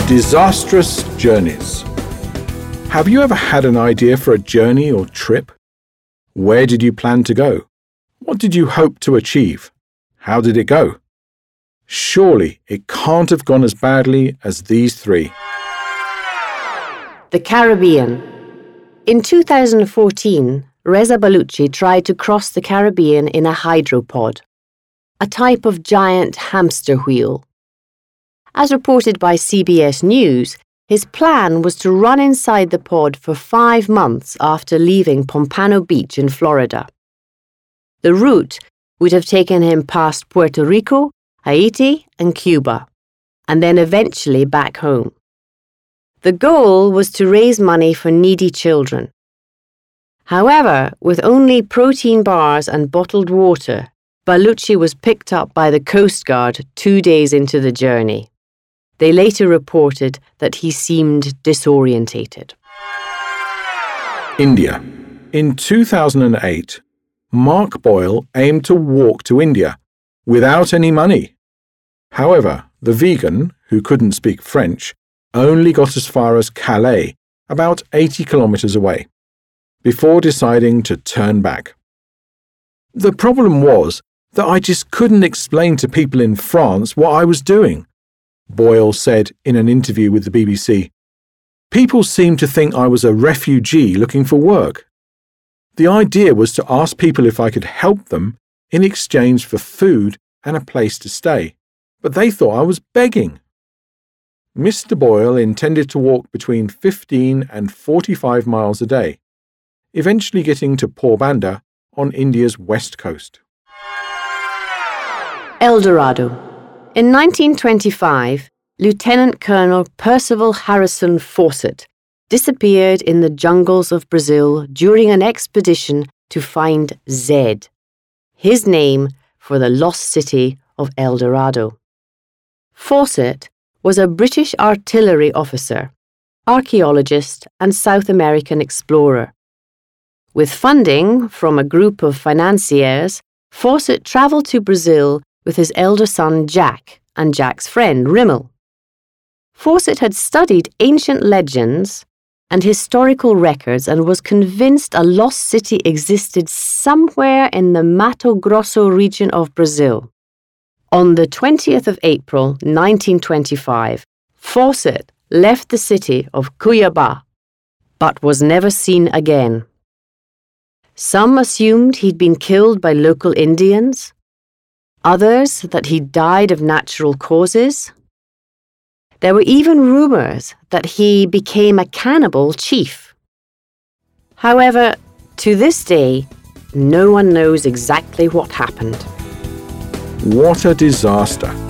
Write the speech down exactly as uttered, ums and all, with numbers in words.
Disastrous journeys. Have you ever had an idea for a journey or trip? Where did you plan to go? What did you hope to achieve? How did it go? Surely it can't have gone as badly as these three. The Caribbean. In two thousand fourteen, Reza Baluchi tried to cross the Caribbean in a hydropod, a type of giant hamster wheel. As reported by C B S News, his plan was to run inside the pod for five months after leaving Pompano Beach in Florida. The route would have taken him past Puerto Rico, Haiti, and Cuba, and then eventually back home. The goal was to raise money for needy children. However, with only protein bars and bottled water, Baluchi was picked up by the Coast Guard two days into the journey. They later reported that he seemed disorientated. India. In two thousand eight, Mark Boyle aimed to walk to India without any money. However, the vegan, who couldn't speak French, only got as far as Calais, about eighty kilometres away, before deciding to turn back. The problem was that I just couldn't explain to people in France what I was doing, Boyle said in an interview with the B B C. People seemed to think I was a refugee looking for work. The idea was to ask people if I could help them in exchange for food and a place to stay, but they thought I was begging. Mister Boyle intended to walk between fifteen and forty-five miles a day, eventually getting to Porbandar on India's west coast. El Dorado. In nineteen twenty-five, Lieutenant Colonel Percival Harrison Fawcett disappeared in the jungles of Brazil during an expedition to find Zed, his name for the lost city of El Dorado. Fawcett was a British artillery officer, archaeologist, and South American explorer. With funding from a group of financiers, Fawcett travelled to Brazil with his elder son Jack and Jack's friend Rimmel. Fawcett had studied ancient legends and historical records and was convinced a lost city existed somewhere in the Mato Grosso region of Brazil. On the twentieth of April, nineteen twenty-five, Fawcett left the city of Cuiabá, but was never seen again. Some assumed he'd been killed by local Indians, others that he died of natural causes. There were even rumours that he became a cannibal chief. However, to this day, no one knows exactly what happened. What a disaster!